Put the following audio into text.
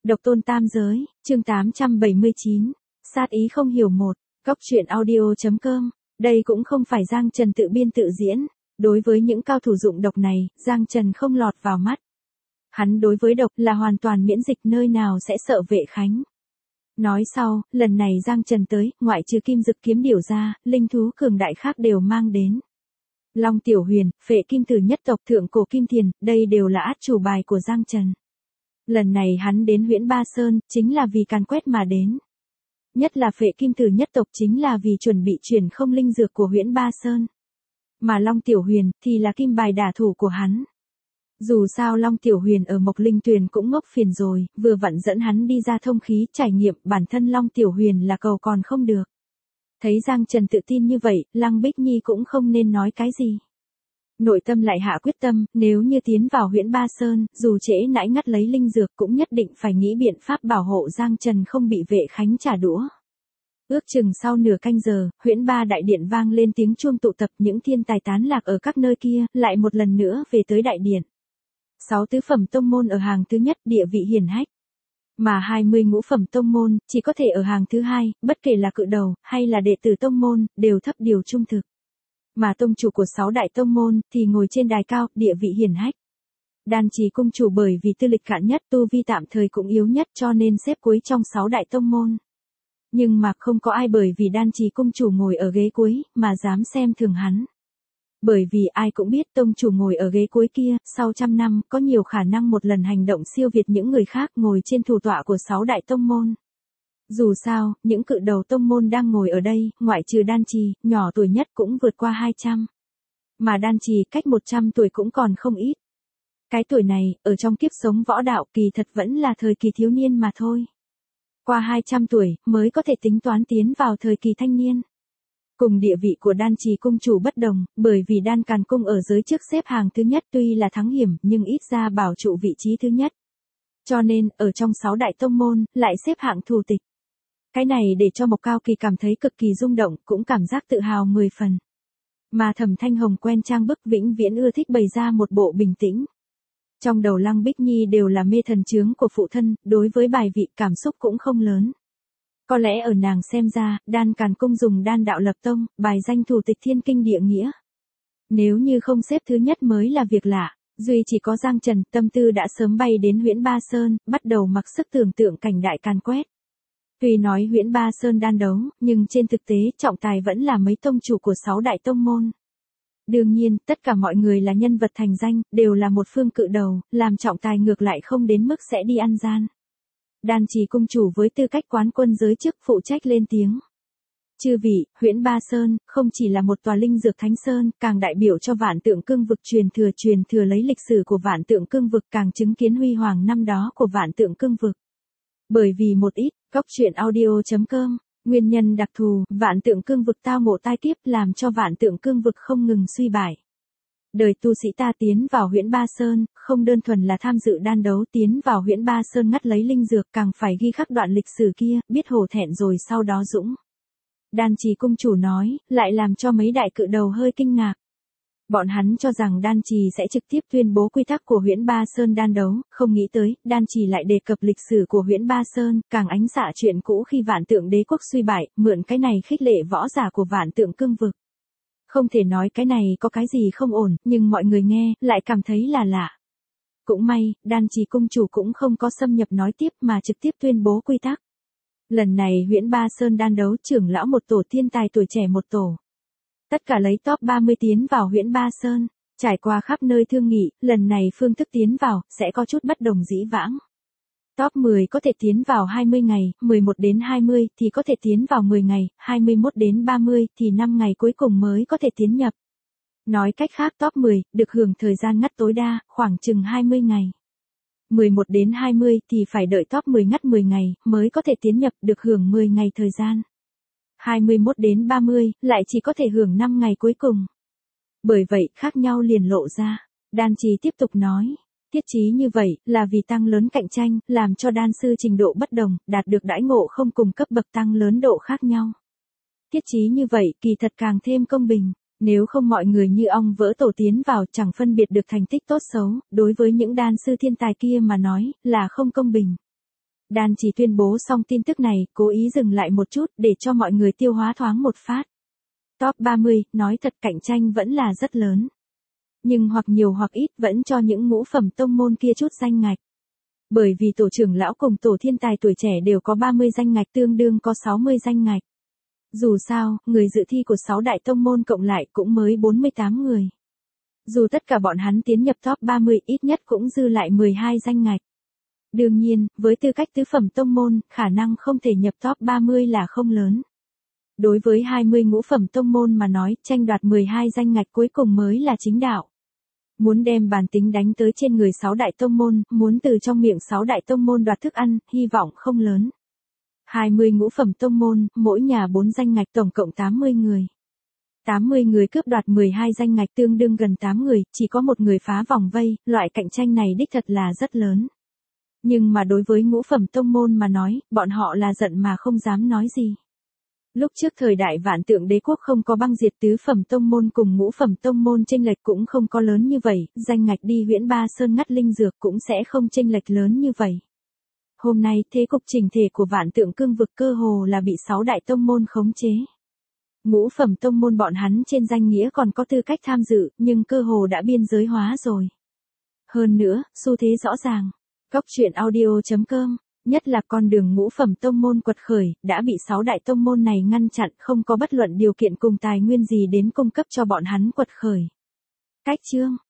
Độc tôn tam giới, chương 879, sát ý không hiểu một, góc truyện audio.com, đây cũng không phải Giang Trần tự biên tự diễn, đối với những cao thủ dụng độc này, Giang Trần không lọt vào mắt. Hắn đối với độc là hoàn toàn miễn dịch, nơi nào sẽ sợ Vệ Khánh. Nói sau, lần này Giang Trần tới, ngoại trừ Kim Dực kiếm điểu ra, linh thú cường đại khác đều mang đến. Long Tiểu Huyền, Phệ Kim Tử nhất tộc Thượng Cổ Kim Thiền, đây đều là át chủ bài của Giang Trần. Lần này hắn đến Huyễn Ba Sơn, chính là vì càn quét mà đến. Nhất là Phệ Kim Tử nhất tộc chính là vì chuẩn bị chuyển không linh dược của Huyễn Ba Sơn. Mà Long Tiểu Huyền, thì là kim bài đả thủ của hắn. Dù sao Long Tiểu Huyền ở Mộc Linh Tuyền cũng ngốc phiền rồi, vừa vặn dẫn hắn đi ra thông khí, trải nghiệm, bản thân Long Tiểu Huyền là cầu còn không được. Thấy Giang Trần tự tin như vậy, Lăng Bích Nhi cũng không nên nói cái gì. Nội tâm lại hạ quyết tâm, nếu như tiến vào Huyễn Ba Sơn, dù trễ nãi ngắt lấy linh dược cũng nhất định phải nghĩ biện pháp bảo hộ Giang Trần không bị Vệ Khánh trả đũa. Ước chừng sau nửa canh giờ, Huyễn Ba đại điện vang lên tiếng chuông tụ tập, những thiên tài tán lạc ở các nơi kia, lại một lần nữa về tới đại điện. 6 tứ phẩm tông môn ở hàng thứ nhất, địa vị hiển hách. Mà 20 ngũ phẩm tông môn, chỉ có thể ở hàng thứ hai, bất kể là cự đầu, hay là đệ tử tông môn, đều thấp điều trung thực. Mà tông chủ của 6 đại tông môn, thì ngồi trên đài cao, địa vị hiển hách. Đan Trì cung chủ bởi vì tư lịch cạn nhất, tu vi tạm thời cũng yếu nhất cho nên xếp cuối trong 6 đại tông môn. Nhưng mà không có ai bởi vì Đan Trì cung chủ ngồi ở ghế cuối, mà dám xem thường hắn. Bởi vì ai cũng biết tông chủ ngồi ở ghế cuối kia, sau trăm năm, có nhiều khả năng một lần hành động siêu việt những người khác ngồi trên thủ tọa của 6 đại tông môn. Dù sao, những cự đầu tông môn đang ngồi ở đây, ngoại trừ Đan Trì, nhỏ tuổi nhất cũng vượt qua 200. Mà Đan Trì cách 100 tuổi cũng còn không ít. Cái tuổi này, ở trong kiếp sống võ đạo kỳ thật vẫn là thời kỳ thiếu niên mà thôi. Qua 200 tuổi, mới có thể tính toán tiến vào thời kỳ thanh niên. Cùng địa vị của Đan Trì cung chủ bất đồng, bởi vì Đan Càn cung ở giới trước xếp hàng thứ nhất tuy là thắng hiểm, nhưng ít ra bảo trụ vị trí thứ nhất. Cho nên, ở trong 6 đại tông môn, lại xếp hạng thù tịch. Cái này để cho Mộc Cao Kỳ cảm thấy cực kỳ rung động, cũng cảm giác tự hào 10 phần. Mà Thẩm Thanh Hồng quen trang bức vĩnh viễn ưa thích bày ra một bộ bình tĩnh. Trong đầu Lăng Bích Nhi đều là mê thần chướng của phụ thân, đối với bài vị cảm xúc cũng không lớn. Có lẽ ở nàng xem ra, Đan Càn cung dùng đan đạo lập tông, bài danh thủ tịch thiên kinh địa nghĩa. Nếu như không xếp thứ nhất mới là việc lạ, duy chỉ có Giang Trần, tâm tư đã sớm bay đến Huyễn Ba Sơn, bắt đầu mặc sức tưởng tượng cảnh đại càn quét. Tuy nói Huyễn Ba Sơn đan đấu, nhưng trên thực tế trọng tài vẫn là mấy tông chủ của 6 đại tông môn. Đương nhiên, tất cả mọi người là nhân vật thành danh, đều là một phương cự đầu, làm trọng tài ngược lại không đến mức sẽ đi ăn gian. Đan Trì cung chủ với tư cách quán quân giới chức phụ trách lên tiếng. Chư vị, Huyễn Ba Sơn, không chỉ là một tòa linh dược thánh sơn, càng đại biểu cho Vạn Tượng Cương vực truyền thừa lấy lịch sử của Vạn Tượng Cương vực, càng chứng kiến huy hoàng năm đó của Vạn Tượng Cương vực. Bởi vì một ít, góc truyện audio.com, nguyên nhân đặc thù, Vạn Tượng Cương vực tao ngộ tai kiếp làm cho Vạn Tượng Cương vực không ngừng suy bại. Đời tu sĩ ta tiến vào Huyễn Ba Sơn, không đơn thuần là tham dự đan đấu, tiến vào Huyễn Ba Sơn ngắt lấy linh dược, càng phải ghi khắc đoạn lịch sử kia, biết hổ thẹn rồi sau đó dũng. Đan Trì cung chủ nói, lại làm cho mấy đại cự đầu hơi kinh ngạc. Bọn hắn cho rằng Đan Trì sẽ trực tiếp tuyên bố quy tắc của Huyễn Ba Sơn đan đấu, không nghĩ tới, Đan Trì lại đề cập lịch sử của Huyễn Ba Sơn, càng ánh xạ chuyện cũ khi Vạn Tượng đế quốc suy bại, mượn cái này khích lệ võ giả của Vạn Tượng Cương vực. Không thể nói cái này có cái gì không ổn, nhưng mọi người nghe, lại cảm thấy là lạ. Cũng may, Đan Trì cung chủ cũng không có xâm nhập nói tiếp mà trực tiếp tuyên bố quy tắc. Lần này Huyễn Ba Sơn đan đấu trưởng lão một tổ, thiên tài tuổi trẻ một tổ. Tất cả lấy top 30 tiến vào Huyễn Ba Sơn, trải qua khắp nơi thương nghị, lần này phương thức tiến vào, sẽ có chút bất đồng dĩ vãng. Top 10 có thể tiến vào 20 ngày, 11 đến 20 thì có thể tiến vào 10 ngày, 21 đến 30 thì 5 ngày cuối cùng mới có thể tiến nhập. Nói cách khác top 10, được hưởng thời gian ngắt tối đa, khoảng chừng 20 ngày. 11 đến 20 thì phải đợi top 10 ngắt 10 ngày, mới có thể tiến nhập, được hưởng 10 ngày thời gian. 21 đến 30, lại chỉ có thể hưởng 5 ngày cuối cùng. Bởi vậy, khác nhau liền lộ ra. Đan Trì tiếp tục nói. Thiết chí như vậy, là vì tăng lớn cạnh tranh, làm cho đan sư trình độ bất đồng, đạt được đãi ngộ không cùng cấp bậc tăng lớn độ khác nhau. Thiết chí như vậy, kỳ thật càng thêm công bình. Nếu không mọi người như ong vỡ tổ tiến vào chẳng phân biệt được thành tích tốt xấu, đối với những đan sư thiên tài kia mà nói, là không công bình. Đan chỉ tuyên bố xong tin tức này, cố ý dừng lại một chút để cho mọi người tiêu hóa thoáng một phát. Top 30, nói thật cạnh tranh vẫn là rất lớn. Nhưng hoặc nhiều hoặc ít vẫn cho những ngũ phẩm tông môn kia chút danh ngạch. Bởi vì tổ trưởng lão cùng tổ thiên tài tuổi trẻ đều có 30 danh ngạch tương đương có 60 danh ngạch. Dù sao, người dự thi của 6 đại tông môn cộng lại cũng mới 48 người. Dù tất cả bọn hắn tiến nhập top 30 ít nhất cũng dư lại 12 danh ngạch. Đương nhiên, với tư cách tứ phẩm tông môn, khả năng không thể nhập top 30 là không lớn. Đối với 20 ngũ phẩm tông môn mà nói, tranh đoạt 12 danh ngạch cuối cùng mới là chính đạo. Muốn đem bản tính đánh tới trên người 6 đại tông môn, muốn từ trong miệng 6 đại tông môn đoạt thức ăn, hy vọng không lớn. 20 ngũ phẩm tông môn, mỗi nhà 4 danh ngạch tổng cộng 80 người. 80 người cướp đoạt 12 danh ngạch tương đương gần 8 người, chỉ có một người phá vòng vây, loại cạnh tranh này đích thật là rất lớn. Nhưng mà đối với ngũ phẩm tông môn mà nói, bọn họ là giận mà không dám nói gì. Lúc trước thời đại Vạn Tượng Đế quốc không có băng diệt tứ phẩm tông môn cùng ngũ phẩm tông môn chênh lệch cũng không có lớn như vậy, danh ngạch đi Huyễn Ba Sơn ngắt linh dược cũng sẽ không chênh lệch lớn như vậy. Hôm nay thế cục chỉnh thể của Vạn Tượng Cương vực cơ hồ là bị 6 đại tông môn khống chế. Ngũ phẩm tông môn bọn hắn trên danh nghĩa còn có tư cách tham dự, nhưng cơ hồ đã biên giới hóa rồi. Hơn nữa, xu thế rõ ràng. Cóc truyện audio.com, nhất là con đường ngũ phẩm tông môn quật khởi, đã bị 6 đại tông môn này ngăn chặn, không có bất luận điều kiện cùng tài nguyên gì đến cung cấp cho bọn hắn quật khởi. Cách chương